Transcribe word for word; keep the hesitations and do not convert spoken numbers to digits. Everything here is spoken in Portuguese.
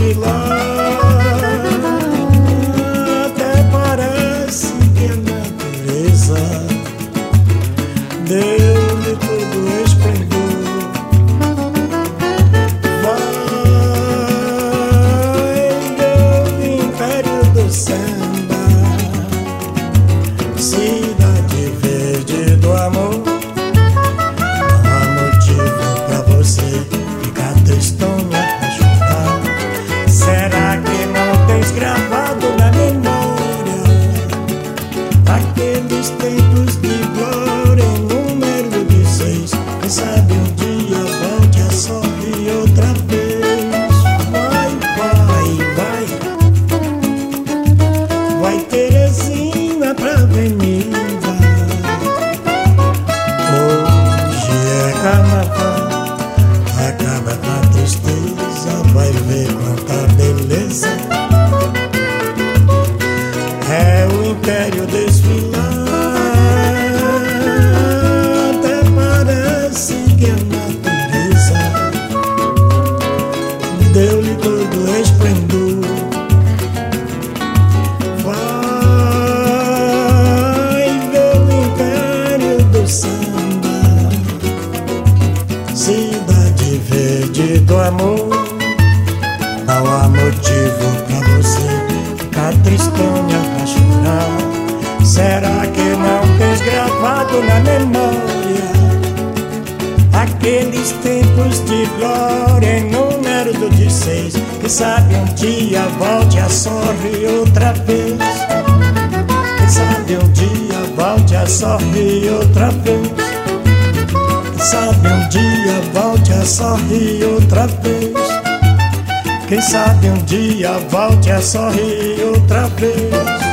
desfilar. Até parece que a natureza deu-lhe todo o esplendor. Vai, deu-lhe império do samba, cidade verde do amor. Não há motivo pra você ficar tristonha a chorar. Será que não tens gravado na memória aqueles tempos de glória em número de seis? Quem sabe um dia volte a sorrir outra vez. Vai, vai, vai, vai Terezinha pra avenida. Hoje é carnaval, acaba com a tristeza, vai ver quanta beleza. É o império desfilar. Até parece que a natureza deu-lhe todo o esplendor. Vai ver o império do samba, cidade verde do amor. Não há motivo pra você ficar tristonha pra chorar. Será que não tens gravado na memória aqueles tempos de glória em número de seis? Quem sabe um dia volte a sorrir outra vez. Quem sabe um dia volte a sorrir outra vez. Quem sabe um dia volte a sorrir outra vez. Quem sabe um dia volte a sorrir outra vez.